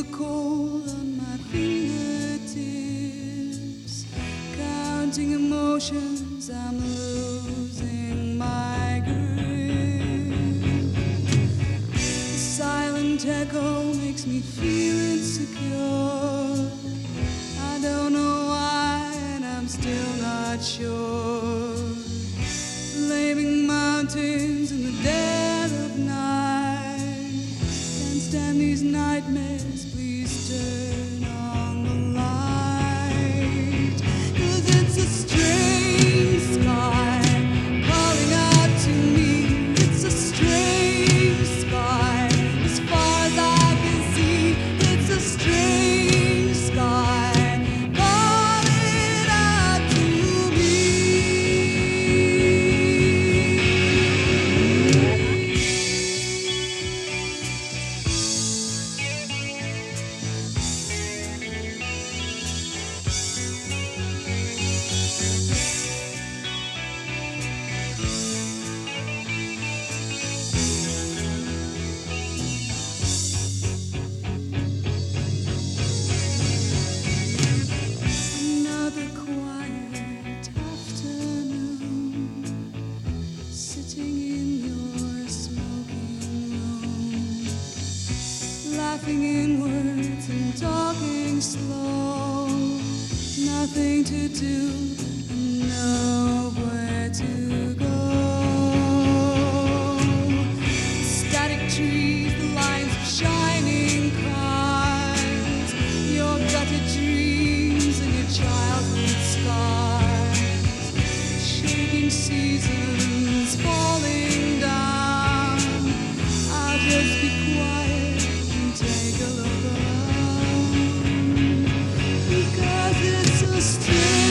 the cold on my fingertips, counting emotions, I'm losing my grip. The silent echo makes me feel insecure. I don't know why, and I'm still not sure. Flaming mountains in the dead of night, can't stand these nightmares, please turn on the light. 'Cause it's a strange sky calling out to me. It's a strange sky as far as I can see. It's a strange sky calling out to me. Another quiet afternoon, sitting in your smoking room, laughing inwards and talking slow. Nothing to do and nowhere to go. Static trees, the lines of shining cars, your gutted dreams and your childhood scars, shaking seasons falling down. I'll just be quiet and take a look around, because it's so strange.